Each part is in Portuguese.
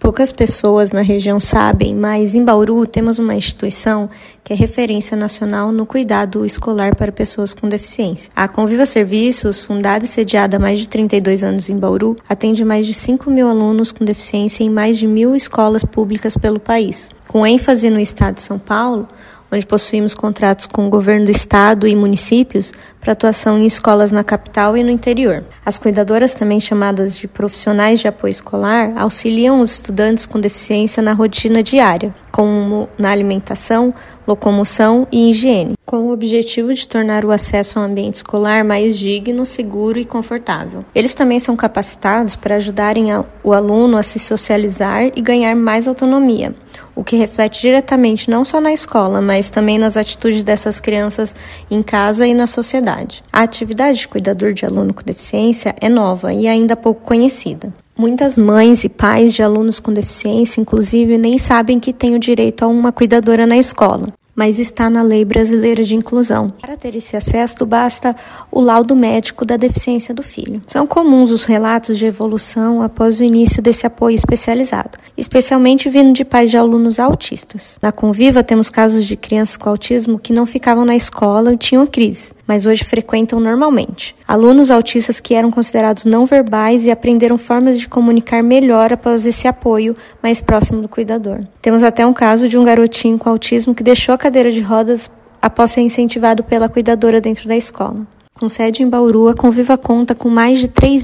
Poucas pessoas na região sabem, mas em Bauru temos uma instituição que é referência nacional no cuidado escolar para pessoas com deficiência. A Conviva Serviços, fundada e sediada há mais de 32 anos em Bauru, atende mais de 5.000 alunos com deficiência em mais de 1.000 escolas públicas pelo país. Com ênfase no estado de São Paulo, onde possuímos contratos com o governo do estado e municípios para atuação em escolas na capital e no interior. As cuidadoras, também chamadas de profissionais de apoio escolar, auxiliam os estudantes com deficiência na rotina diária, como na alimentação, locomoção e higiene, com o objetivo de tornar o acesso ao ambiente escolar mais digno, seguro e confortável. Eles também são capacitados para ajudarem o aluno a se socializar e ganhar mais autonomia, o que reflete diretamente não só na escola, mas também nas atitudes dessas crianças em casa e na sociedade. A atividade de cuidador de aluno com deficiência é nova e ainda pouco conhecida. Muitas mães e pais de alunos com deficiência, inclusive, nem sabem que têm o direito a uma cuidadora na escola, mas está na Lei Brasileira de Inclusão. Para ter esse acesso, basta o laudo médico da deficiência do filho. São comuns os relatos de evolução após o início desse apoio especializado, especialmente vindo de pais de alunos autistas. Na Conviva, temos casos de crianças com autismo que não ficavam na escola e tinham crise, mas hoje frequentam normalmente. Alunos autistas que eram considerados não verbais e aprenderam formas de comunicar melhor após esse apoio mais próximo do cuidador. Temos até um caso de um garotinho com autismo que deixou a cadeira de rodas após ser incentivado pela cuidadora dentro da escola. Com sede em Bauru, a Conviva conta com mais de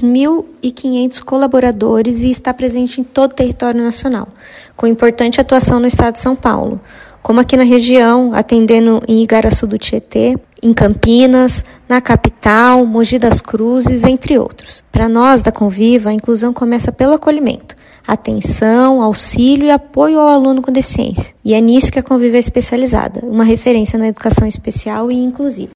3.500 colaboradores e está presente em todo o território nacional, com importante atuação no estado de São Paulo, como aqui na região, atendendo em Igaraçu do Tietê, em Campinas, na capital, Mogi das Cruzes, entre outros. Para nós, da Conviva, a inclusão começa pelo acolhimento, atenção, auxílio e apoio ao aluno com deficiência. E é nisso que a Conviva é especializada, uma referência na educação especial e inclusiva.